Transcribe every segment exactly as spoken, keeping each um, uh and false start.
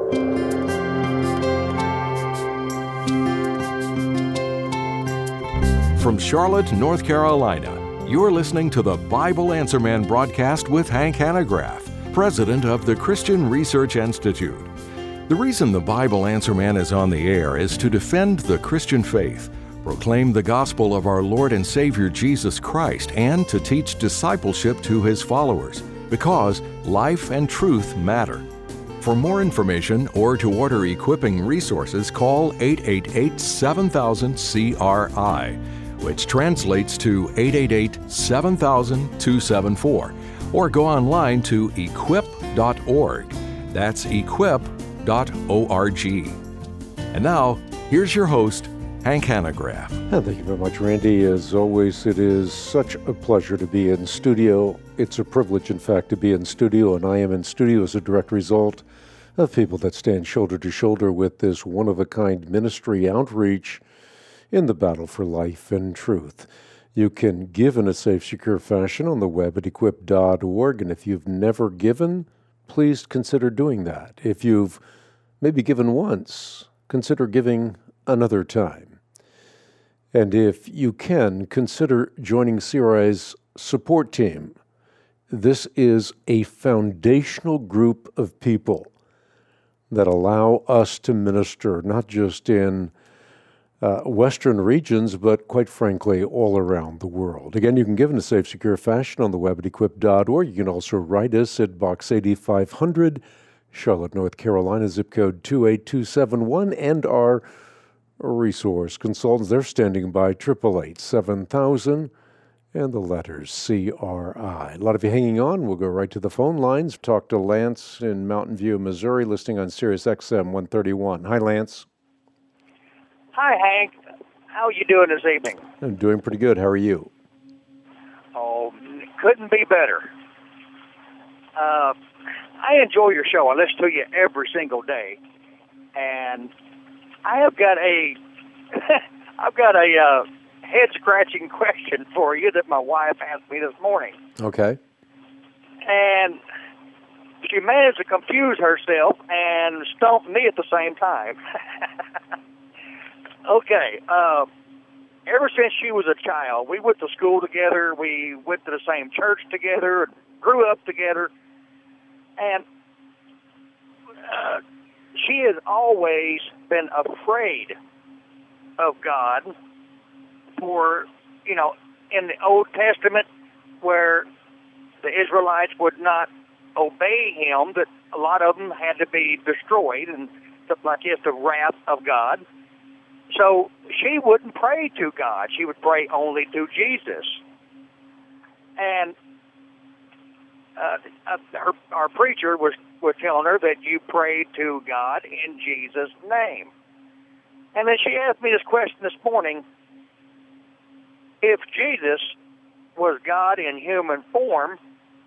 From Charlotte, North Carolina, you're listening to the Bible Answer Man broadcast with Hank Hanegraaff, president of the Christian Research Institute. The reason the Bible Answer Man is on the air is to defend the Christian faith, proclaim the gospel of our Lord and Savior Jesus Christ, and to teach discipleship to His followers, because life and truth matter. For more information or to order equipping resources, call eight eight eight, seven thousand, C R I, which translates to eight eight eight, seven thousand, two seven four, or go online to equip dot org. That's equip dot org. And now, here's your host, Hank Hanegraaff. Thank you very much, Randy. As always, it is such a pleasure to be in studio. It's a privilege, in fact, to be in studio, and I am in studio as a direct result of people that stand shoulder to shoulder with this one-of-a-kind ministry outreach in the battle for life and truth. You can give in a safe, secure fashion on the web at equip dot org, and if you've never given, please consider doing that. If you've maybe given once, consider giving another time. And if you can, consider joining C R I's support team. This is a foundational group of people that allow us to minister, not just in uh, Western regions, but quite frankly, all around the world. Again, you can give in a safe, secure fashion on the web at equip dot org. You can also write us at Box eighty-five hundred, Charlotte, North Carolina, zip code two eight two seven one, and our resource consultants, they're standing by, eight eight eight, seven thousand, and the letters C R I. A lot of you hanging on. We'll go right to the phone lines. Talk to Lance in Mountain View, Missouri, listening on Sirius X M one thirty-one. Hi, Lance. Hi, Hank. How are you doing this evening? I'm doing pretty good. How are you? Oh, couldn't be better. Uh, I enjoy your show. I listen to you every single day, and I have got a, I've got a uh, head-scratching question for you that my wife asked me this morning. Okay. And she managed to confuse herself and stump me at the same time. Okay. Uh, ever since she was a child, we went to school together. We went to the same church together, grew up together, and uh, she has always been afraid of God for, you know, in the Old Testament where the Israelites would not obey Him, that a lot of them had to be destroyed and stuff like this, the wrath of God. So she wouldn't pray to God. She would pray only to Jesus. And uh, uh, her, our preacher was, was telling her that you pray to God in Jesus' name. And then she asked me this question this morning. If Jesus was God in human form,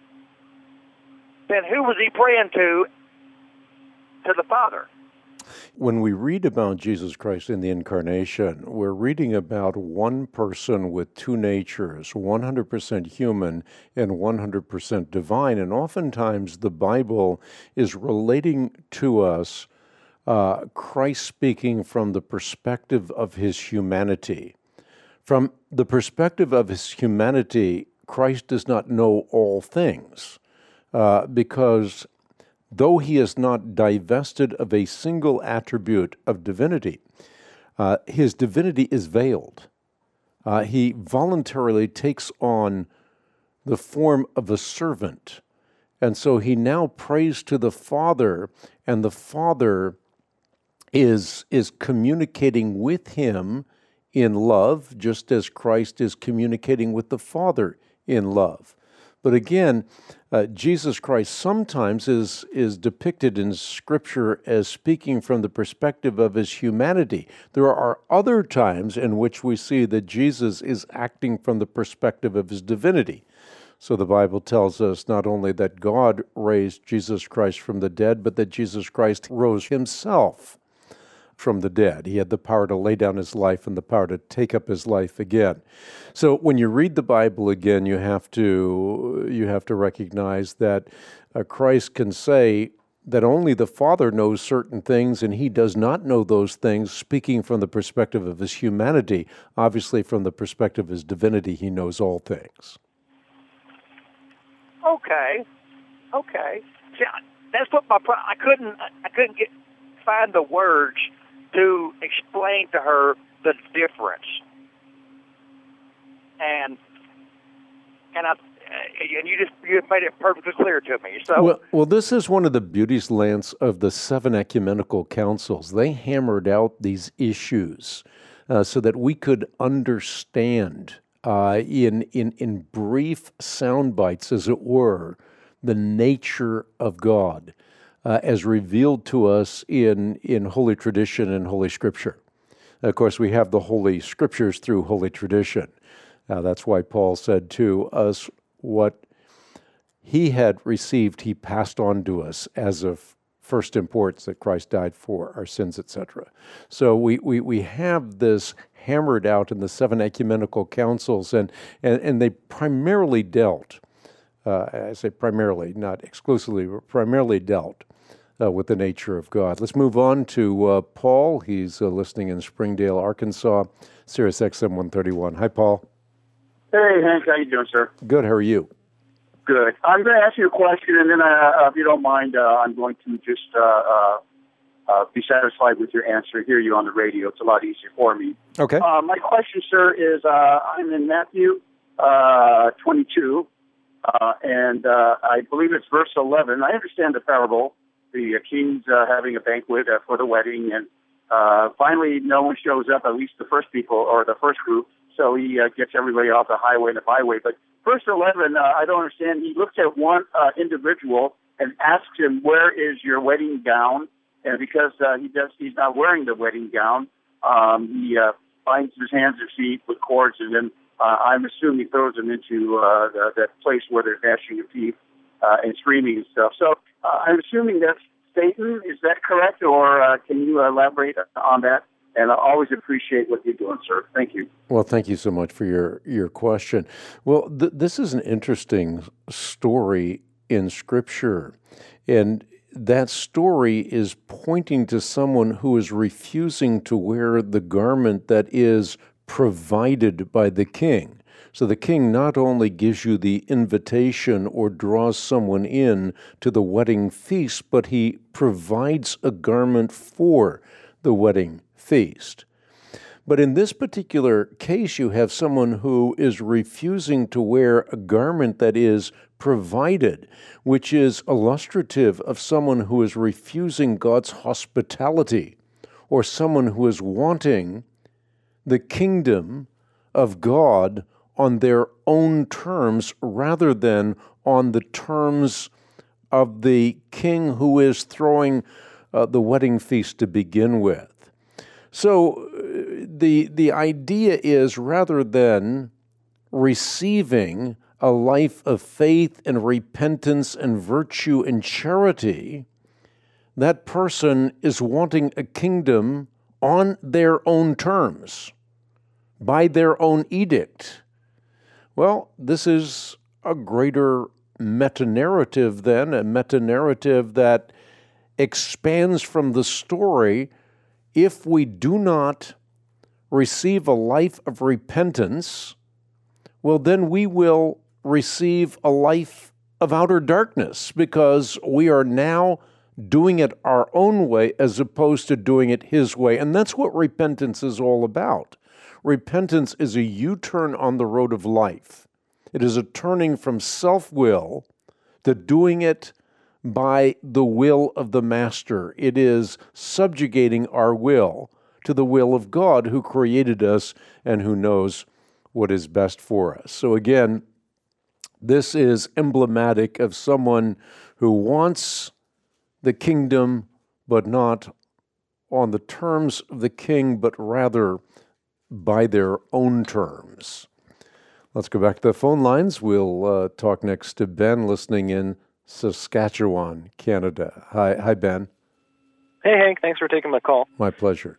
then who was He praying to, to the Father? When we read about Jesus Christ in the Incarnation, we're reading about one person with two natures, one hundred percent human and one hundred percent divine. And oftentimes the Bible is relating to us uh, Christ speaking from the perspective of His humanity. From the perspective of His humanity, Christ does not know all things uh, because though He is not divested of a single attribute of divinity, uh, His divinity is veiled. Uh, he voluntarily takes on the form of a servant. And so He now prays to the Father, and the Father is, is communicating with Him in love, just as Christ is communicating with the Father in love. But again, uh, Jesus Christ sometimes is, is depicted in Scripture as speaking from the perspective of His humanity. There are other times in which we see that Jesus is acting from the perspective of His divinity. So the Bible tells us not only that God raised Jesus Christ from the dead, but that Jesus Christ rose Himself from the dead. He had the power to lay down His life and the power to take up His life again. So when you read the Bible again, you have to you have to recognize that uh, Christ can say, that only the Father knows certain things, and he does not know those things, speaking from the perspective of his humanity. Obviously, from the perspective of his divinity, he knows all things. Okay, okay. See, that's what my pro- I couldn't I couldn't get find the words to explain to her the difference, and and I. And you just you made it perfectly clear to me. So well, well, this is one of the beauties, Lance, of the seven ecumenical councils. They hammered out these issues uh, so that we could understand uh, in in in brief sound bites, as it were, the nature of God uh, as revealed to us in in Holy Tradition and Holy Scripture. Of course, we have the Holy Scriptures through Holy Tradition. Uh, that's why Paul said to us, what he had received, he passed on to us as of first importance, that Christ died for our sins, et cetera. So we, we, we have this hammered out in the seven ecumenical councils, and, and, and they primarily dealt, uh, I say primarily, not exclusively, but primarily dealt uh, with the nature of God. Let's move on to uh, Paul. He's uh, listening in Springdale, Arkansas, Sirius X M one thirty-one. Hi, Paul. Hey, Hank, how you doing, sir? Good. How are you? Good. I'm going to ask you a question, and then, uh, if you don't mind, uh, I'm going to just uh, uh, uh, be satisfied with your answer, hear you on the radio. It's a lot easier for me. Okay. Uh, my question, sir, is uh, I'm in Matthew uh, twenty-two, uh, and uh, I believe it's verse eleven. I understand the parable, the uh, king's uh, having a banquet uh, for the wedding, and uh, finally no one shows up, at least the first people or the first group. So he uh, gets everybody off the highway and the byway. But verse eleven, uh, I don't understand. He looks at one uh, individual and asks him, "Where is your wedding gown?" And because uh, he does, he's not wearing the wedding gown, um, he uh, binds his hands and feet with cords, and then uh, I'm assuming he throws them into uh, the, that place where they're gnashing of teeth uh, and screaming and stuff. So uh, I'm assuming that's Satan. Is that correct, or uh, can you elaborate on that? And I always appreciate what you're doing, sir. Thank you. Well, thank you so much for your, your question. Well, th- this is an interesting story in Scripture. And that story is pointing to someone who is refusing to wear the garment that is provided by the king. So the king not only gives you the invitation or draws someone in to the wedding feast, but he provides a garment for the wedding feast. But in this particular case, you have someone who is refusing to wear a garment that is provided, which is illustrative of someone who is refusing God's hospitality, or someone who is wanting the kingdom of God on their own terms rather than on the terms of the king who is throwing uh, the wedding feast to begin with. So the the idea is, rather than receiving a life of faith and repentance and virtue and charity, that person is wanting a kingdom on their own terms, by their own edict. Well, this is a greater meta-narrative then, a meta-narrative that expands from the story. If we do not receive a life of repentance, well, then we will receive a life of outer darkness, because we are now doing it our own way as opposed to doing it His way. And that's what repentance is all about. Repentance is a U-turn on the road of life. It is a turning from self-will to doing it by the will of the Master. It is subjugating our will to the will of God, who created us and who knows what is best for us. So again, this is emblematic of someone who wants the kingdom, but not on the terms of the king, but rather by their own terms. Let's go back to the phone lines. We'll uh, talk next to Ben, listening in Saskatchewan, Canada. Hi, hi, Ben. Hey, Hank. Thanks for taking my call. My pleasure.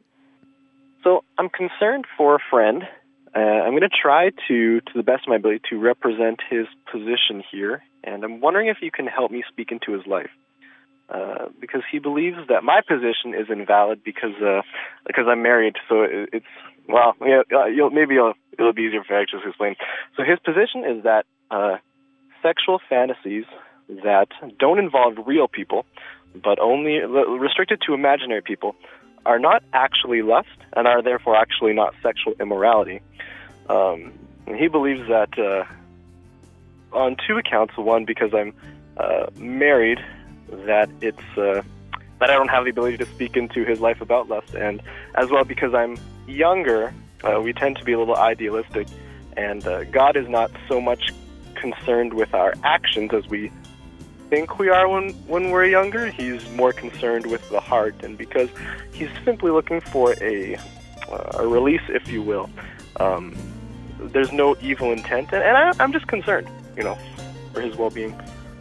So I'm concerned for a friend. Uh, I'm going to try to, to the best of my ability, to represent his position here, and I'm wondering if you can help me speak into his life. uh, because he believes that my position is invalid because uh, because I'm married. So it, it's well, yeah, uh, you'll, maybe you'll, it'll be easier for I to explain. So his position is that uh, sexual fantasies that don't involve real people, but only restricted to imaginary people, are not actually lust and are therefore actually not sexual immorality. Um, and he believes that uh, on two accounts. One, because I'm uh, married, that it's uh, that I don't have the ability to speak into his life about lust, and as well because I'm younger, uh, we tend to be a little idealistic, and uh, God is not so much concerned with our actions as we think we are when, when we're younger. He's more concerned with the heart, and because he's simply looking for a, uh, a release, if you will. Um, there's no evil intent, and, and I, I'm just concerned, you know, for his well-being.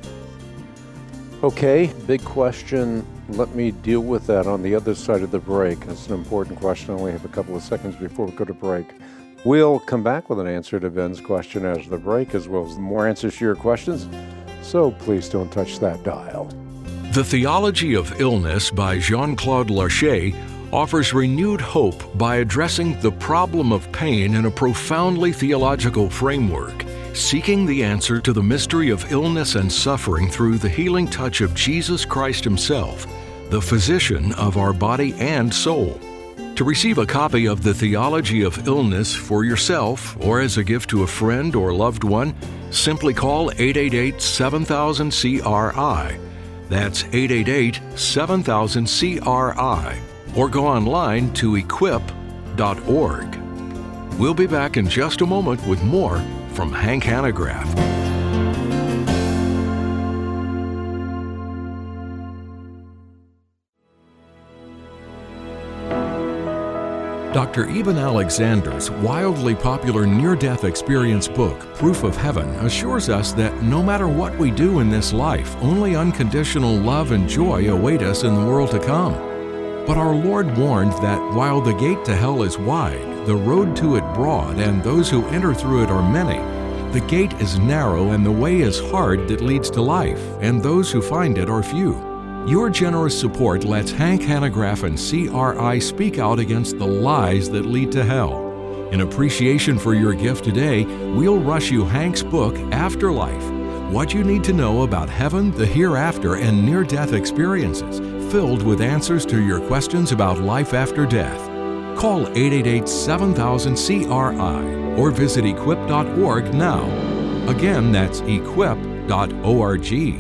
Okay, big question. Let me deal with that on the other side of the break. It's an important question. I only have a couple of seconds before we go to break. We'll come back with an answer to Ben's question as the break, as well as more answers to your questions. So please don't touch that dial. The Theology of Illness by Jean-Claude Larcher offers renewed hope by addressing the problem of pain in a profoundly theological framework, seeking the answer to the mystery of illness and suffering through the healing touch of Jesus Christ Himself, the physician of our body and soul. To receive a copy of The Theology of Illness for yourself or as a gift to a friend or loved one, simply call eight eight eight, seven thousand, C R I. That's eight eight eight, seven thousand, C R I. Or go online to equip dot org. We'll be back in just a moment with more from Hank Hanegraaff. Doctor Eben Alexander's wildly popular near-death experience book, Proof of Heaven, assures us that no matter what we do in this life, only unconditional love and joy await us in the world to come. But our Lord warned that while the gate to hell is wide, the road to it broad, and those who enter through it are many, the gate is narrow and the way is hard that leads to life, and those who find it are few. Your generous support lets Hank Hanegraaff and C R I speak out against the lies that lead to hell. In appreciation for your gift today, we'll rush you Hank's book, Afterlife: What You Need to Know About Heaven, the Hereafter, and Near-Death Experiences, filled with answers to your questions about life after death. Call eight eight eight, seven thousand, C R I or visit equip dot org now. Again, that's equip dot org.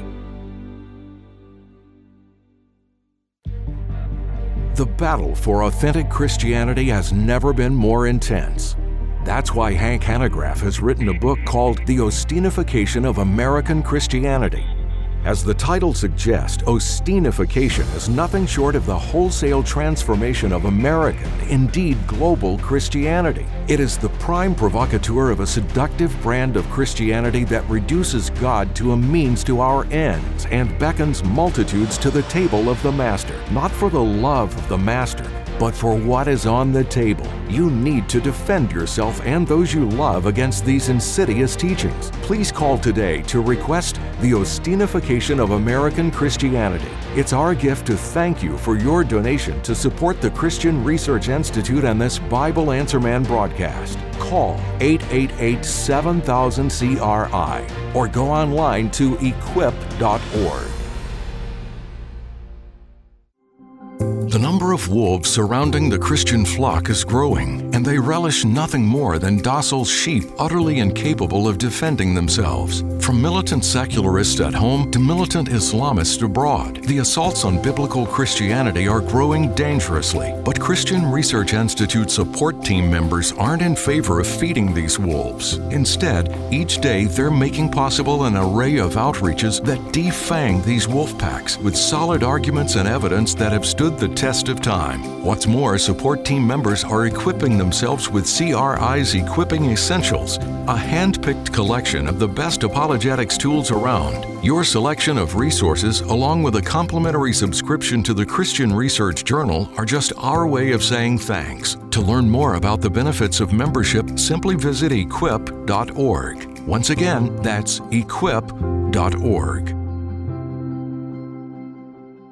The battle for authentic Christianity has never been more intense. That's why Hank Hanegraaff has written a book called The Ostinification of American Christianity. As the title suggests, Ostinification is nothing short of the wholesale transformation of American, indeed global, Christianity. It is the prime provocateur of a seductive brand of Christianity that reduces God to a means to our ends and beckons multitudes to the table of the Master, not for the love of the Master, but for what is on the table. You need to defend yourself and those you love against these insidious teachings. Please call today to request The Ostinification of American Christianity. It's our gift to thank you for your donation to support the Christian Research Institute and this Bible Answer Man broadcast. Call eight eight eight, seven thousand, C R I or go online to equip dot org. The number of wolves surrounding the Christian flock is growing, and they relish nothing more than docile sheep utterly incapable of defending themselves. From militant secularists at home to militant Islamists abroad, the assaults on biblical Christianity are growing dangerously. But Christian Research Institute support team members aren't in favor of feeding these wolves. Instead, each day they're making possible an array of outreaches that defang these wolf packs with solid arguments and evidence that have stood the test of time. What's more, support team members are equipping themselves with C R I's Equipping Essentials, a hand-picked collection of the best apologetics tools around. Your selection of resources, along with a complimentary subscription to the Christian Research Journal, are just our way of saying thanks. To learn more about the benefits of membership, simply visit equip dot org. Once again, that's equip dot org.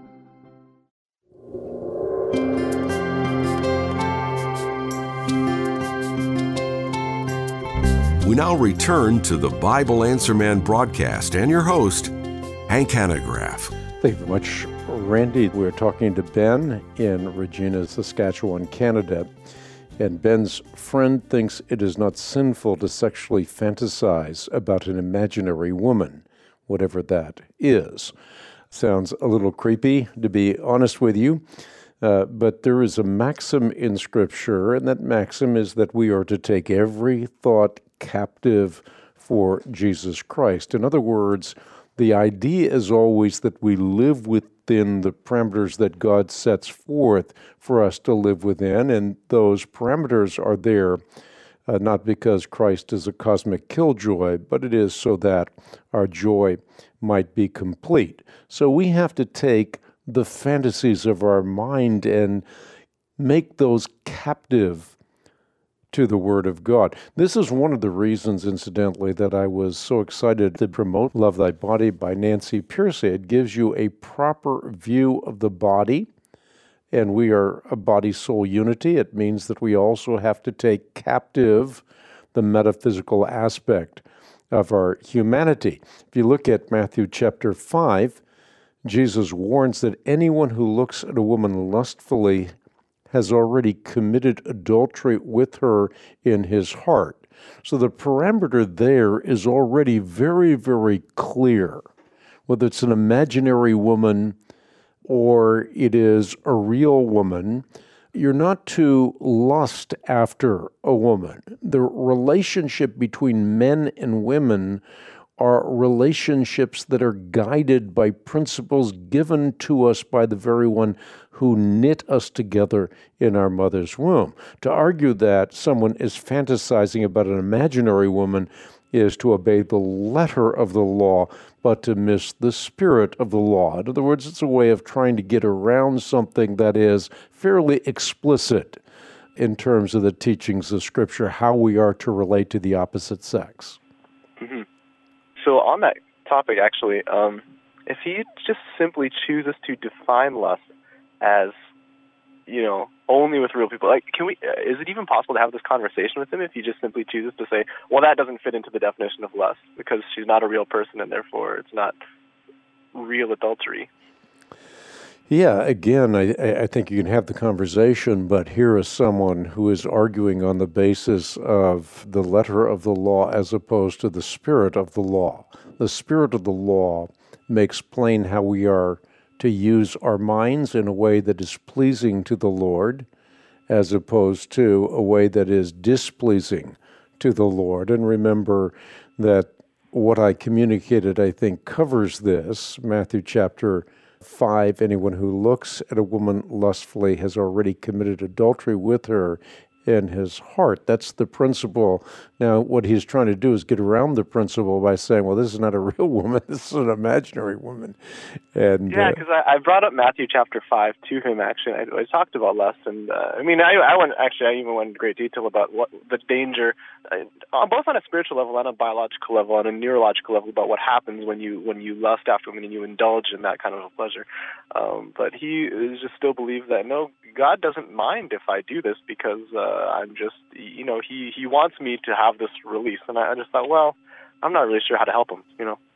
now return to the Bible Answer Man broadcast and your host, Hank Hanegraaff. Thank you very much, Randy. We're talking to Ben in Regina, Saskatchewan, Canada. And Ben's friend thinks it is not sinful to sexually fantasize about an imaginary woman, whatever that is. Sounds a little creepy, to be honest with you. Uh, but there is a maxim in Scripture, and that maxim is that we are to take every thought captive for Jesus Christ. In other words, the idea is always that we live within the parameters that God sets forth for us to live within, and those parameters are there uh, not because Christ is a cosmic killjoy, but it is so that our joy might be complete. So we have to take the fantasies of our mind and make those captive to the Word of God. This is one of the reasons, incidentally, that I was so excited to promote Love Thy Body by Nancy Pearcey. It gives you a proper view of the body, and we are a body-soul unity. It means that we also have to take captive the metaphysical aspect of our humanity. If you look at Matthew chapter five, Jesus warns that anyone who looks at a woman lustfully has already committed adultery with her in his heart. So the parameter there is already very, very clear. Whether it's an imaginary woman or it is a real woman, you're not to lust after a woman. The relationship between men and women are relationships that are guided by principles given to us by the very one who knit us together in our mother's womb. To argue that someone is fantasizing about an imaginary woman is to obey the letter of the law, but to miss the spirit of the law. In other words, it's a way of trying to get around something that is fairly explicit in terms of the teachings of Scripture, how we are to relate to the opposite sex. Mm-hmm. So on that topic, actually, um, if he just simply chooses to define lust as, you know, only with real people, like, can we? Uh, is it even possible to have this conversation with him if he just simply chooses to say, well, that doesn't fit into the definition of lust because she's not a real person and therefore it's not real adultery? Yeah, again, I, I think you can have the conversation, but here is someone who is arguing on the basis of the letter of the law as opposed to the spirit of the law. The spirit of the law makes plain how we are to use our minds in a way that is pleasing to the Lord, as opposed to a way that is displeasing to the Lord. And remember that what I communicated, I think, covers this. Matthew chapter five, anyone who looks at a woman lustfully has already committed adultery with her in his heart. That's the principle. Now, what he's trying to do is get around the principle by saying, well, this is not a real woman, this is an imaginary woman. And Yeah, because uh, I, I brought up Matthew chapter five to him, actually. I, I talked about lust, and uh, I mean, I, I went, actually, I even went into great detail about what the danger, uh, both on a spiritual level and a biological level and a neurological level, about what happens when you when you lust after women and you indulge in that kind of a pleasure. Um, but he is just still believes that, no, God doesn't mind if I do this because uh, I'm just, you know, he, he wants me to have this release. And I, I just thought, well, I'm not really sure how to help him, you know.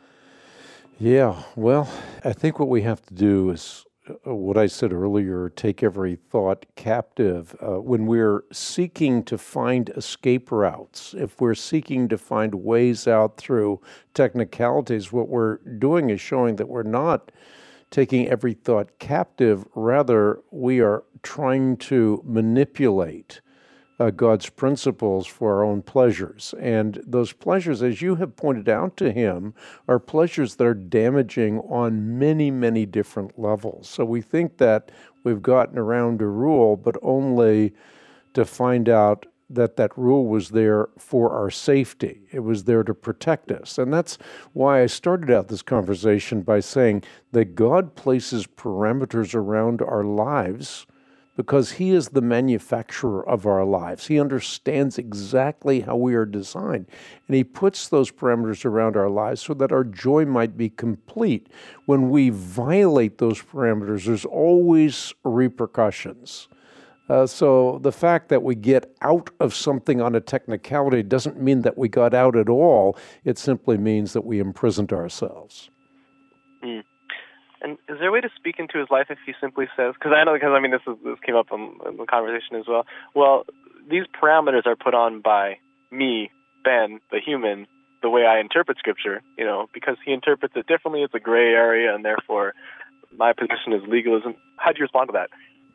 Yeah, well, I think what we have to do is uh, what I said earlier, take every thought captive. Uh, when we're seeking to find escape routes, if we're seeking to find ways out through technicalities, what we're doing is showing that we're not taking every thought captive. Rather, we are trying to manipulate uh, God's principles for our own pleasures. And those pleasures, as you have pointed out to him, are pleasures that are damaging on many, many different levels. So we think that we've gotten around a rule, but only to find out that that rule was there for our safety. It was there to protect us. And that's why I started out this conversation by saying that God places parameters around our lives because he is the manufacturer of our lives. He understands exactly how we are designed. And he puts those parameters around our lives so that our joy might be complete. When we violate those parameters, there's always repercussions. Uh, so the fact that we get out of something on a technicality doesn't mean that we got out at all. It simply means that we imprisoned ourselves. Mm. And is there a way to speak into his life if he simply says, because I know, because I mean, this is, this came up in, in the conversation as well. Well, these parameters are put on by me, Ben, the human, the way I interpret Scripture, you know, because he interprets it differently. It's a gray area, and therefore my position is legalism. How do you respond to that?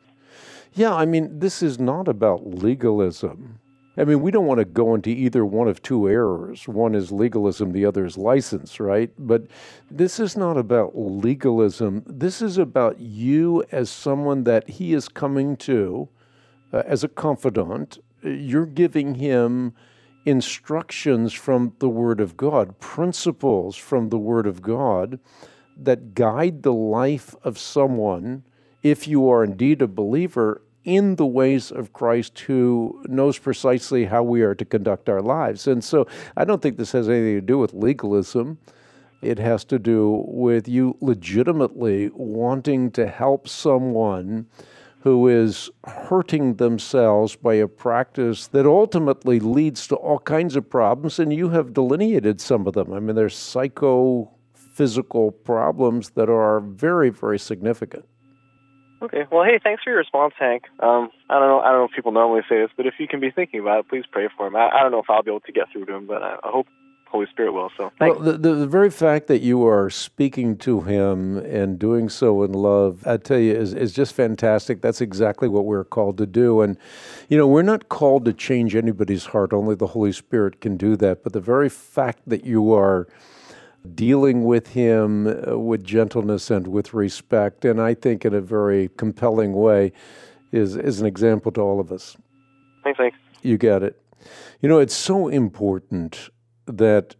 Yeah, I mean, this is not about legalism. I mean, we don't want to go into either one of two errors. One is legalism, the other is license, right? But this is not about legalism. This is about you as someone that he is coming to uh, as a confidant. You're giving him instructions from the Word of God, principles from the Word of God that guide the life of someone, if you are indeed a believer, in the ways of Christ, who knows precisely how we are to conduct our lives. And so I don't think this has anything to do with legalism. It has to do with you legitimately wanting to help someone who is hurting themselves by a practice that ultimately leads to all kinds of problems, and you have delineated some of them. I mean, there's psychophysical problems that are very, very significant. Okay. Well, hey, thanks for your response, Hank. Um, I don't know. I don't know if people normally say this, but if you can be thinking about it, please pray for him. I, I don't know if I'll be able to get through to him, but I, I hope Holy Spirit will. So, thanks. Well, the, the the very fact that you are speaking to him and doing so in love, I tell you, is is just fantastic. That's exactly what we're called to do. And you know, we're not called to change anybody's heart. Only the Holy Spirit can do that. But the very fact that you are dealing with him uh, with gentleness and with respect, and I think in a very compelling way, is is an example to all of us. Thanks, thanks. You got it. You know, it's so important that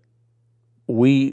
we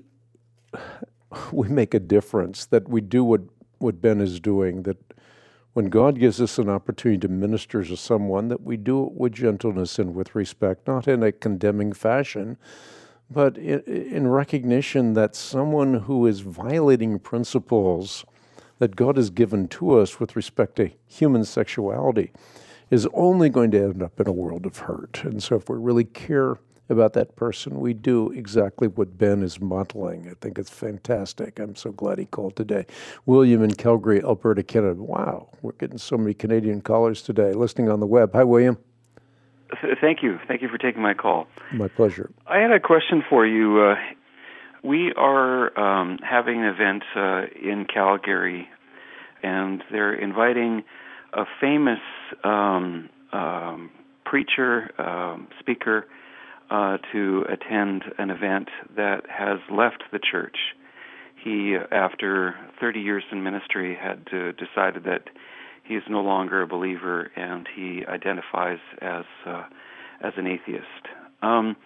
we make a difference, that we do what, what Ben is doing, that when God gives us an opportunity to minister to someone, that we do it with gentleness and with respect, not in a condemning fashion, but in, in recognition that someone who is violating principles that God has given to us with respect to human sexuality is only going to end up in a world of hurt. And so if we really care about that person, we do exactly what Ben is modeling. I think it's fantastic. I'm so glad he called today. William in Calgary, Alberta, Canada. Wow, we're getting so many Canadian callers today, listening on the web. Hi, William. Thank you. Thank you for taking my call. My pleasure. I had a question for you. Uh, we are um, having an event uh, in Calgary, and they're inviting a famous um, um, preacher, um, speaker, uh, to attend an event that has left the church. He, after thirty years in ministry, had uh, decided that he is no longer a believer, and he identifies as uh, as an atheist. Um,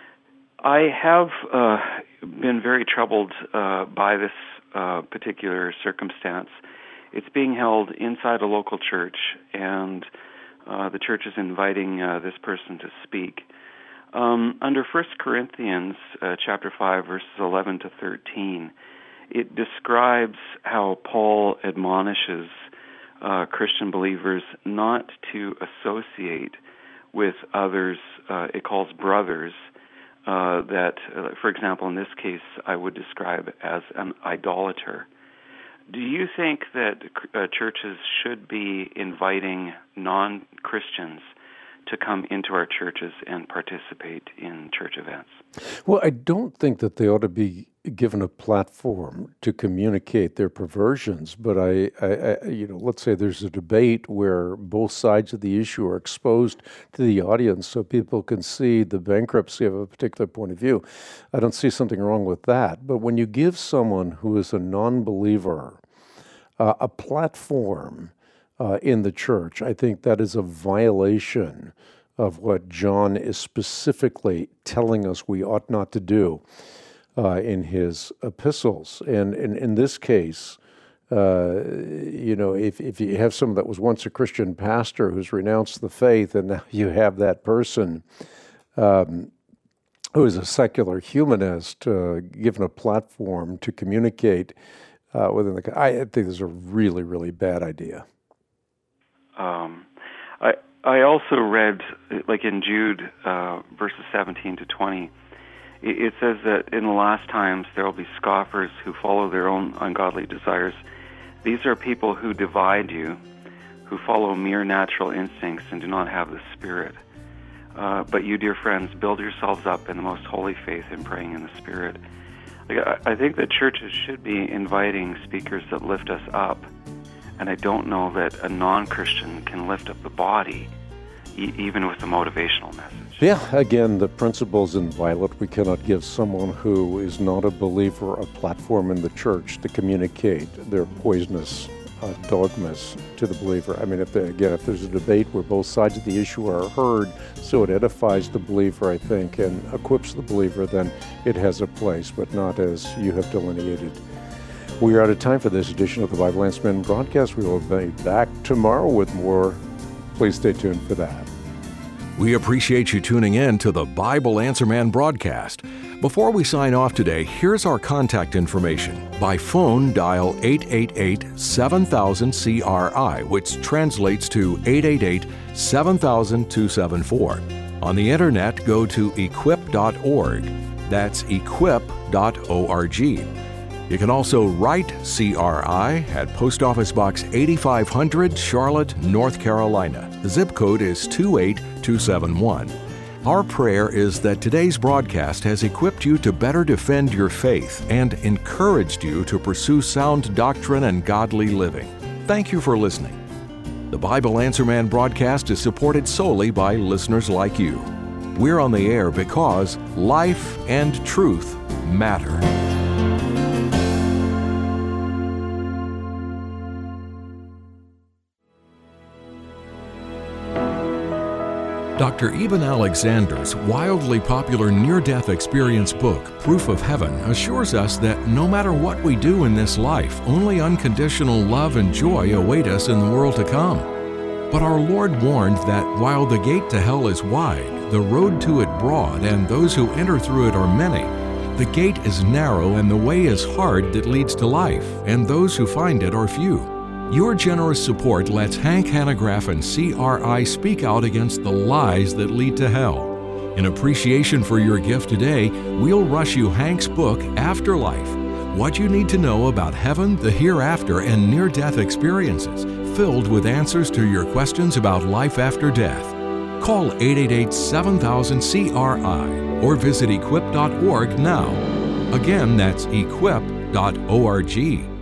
I have uh, been very troubled uh, by this uh, particular circumstance. It's being held inside a local church, and uh, the church is inviting uh, this person to speak. Um, under First Corinthians uh, chapter five, verses eleven to thirteen, it describes how Paul admonishes Uh, Christian believers not to associate with others, uh, it calls brothers, uh, that, uh, for example, in this case, I would describe as an idolater. Do you think that uh, churches should be inviting non-Christians to come into our churches and participate in church events? Well, I don't think that they ought to be given a platform to communicate their perversions, but I, I, I, you know, let's say there's a debate where both sides of the issue are exposed to the audience so people can see the bankruptcy of a particular point of view. I don't see something wrong with that. But when you give someone who is a non-believer uh, a platform uh, in the church, I think that is a violation of what John is specifically telling us we ought not to do uh, in his epistles. And in, in this case, uh, you know, if, if you have someone that was once a Christian pastor who's renounced the faith, and now you have that person um, who is a secular humanist uh, given a platform to communicate uh, within the, I think this is a really, really bad idea. Um, I I also read, like in Jude, uh, verses seventeen to twenty, it, it says that in the last times there will be scoffers who follow their own ungodly desires. These are people who divide you, who follow mere natural instincts and do not have the Spirit. Uh, but you, dear friends, build yourselves up in the most holy faith and praying in the Spirit. Like, I, I think that churches should be inviting speakers that lift us up, and I don't know that a non-Christian can lift up the body, e- even with a motivational message. Yeah, again, the principle's inviolate. We cannot give someone who is not a believer a platform in the church to communicate their poisonous uh, dogmas to the believer. I mean, if they, again, if there's a debate where both sides of the issue are heard, so it edifies the believer, I think, and equips the believer, then it has a place, but not as you have delineated. We are out of time for this edition of the Bible Answer Man broadcast. We will be back tomorrow with more. Please stay tuned for that. We appreciate you tuning in to the Bible Answer Man broadcast. Before we sign off today, here's our contact information. By phone, dial eight eight eight, seven thousand, C R I, which translates to eight eight eight, seven thousand, two seven four. On the internet, go to equip dot org. That's equip dot org. You can also write C R I at Post Office Box eighty-five hundred, Charlotte, North Carolina. The zip code is two eight two seven one. Our prayer is that today's broadcast has equipped you to better defend your faith and encouraged you to pursue sound doctrine and godly living. Thank you for listening. The Bible Answer Man broadcast is supported solely by listeners like you. We're on the air because life and truth matter. Doctor Eben Alexander's wildly popular near-death experience book, Proof of Heaven, assures us that no matter what we do in this life, only unconditional love and joy await us in the world to come. But our Lord warned that while the gate to hell is wide, the road to it broad, and those who enter through it are many, the gate is narrow and the way is hard that leads to life, and those who find it are few. Your generous support lets Hank Hanegraaff and C R I speak out against the lies that lead to hell. In appreciation for your gift today, we'll rush you Hank's book, Afterlife, What You Need to Know About Heaven, the Hereafter, and Near-Death Experiences, filled with answers to your questions about life after death. Call eight eight eight, seven thousand, C R I or visit equip dot org now. Again, that's equip dot org.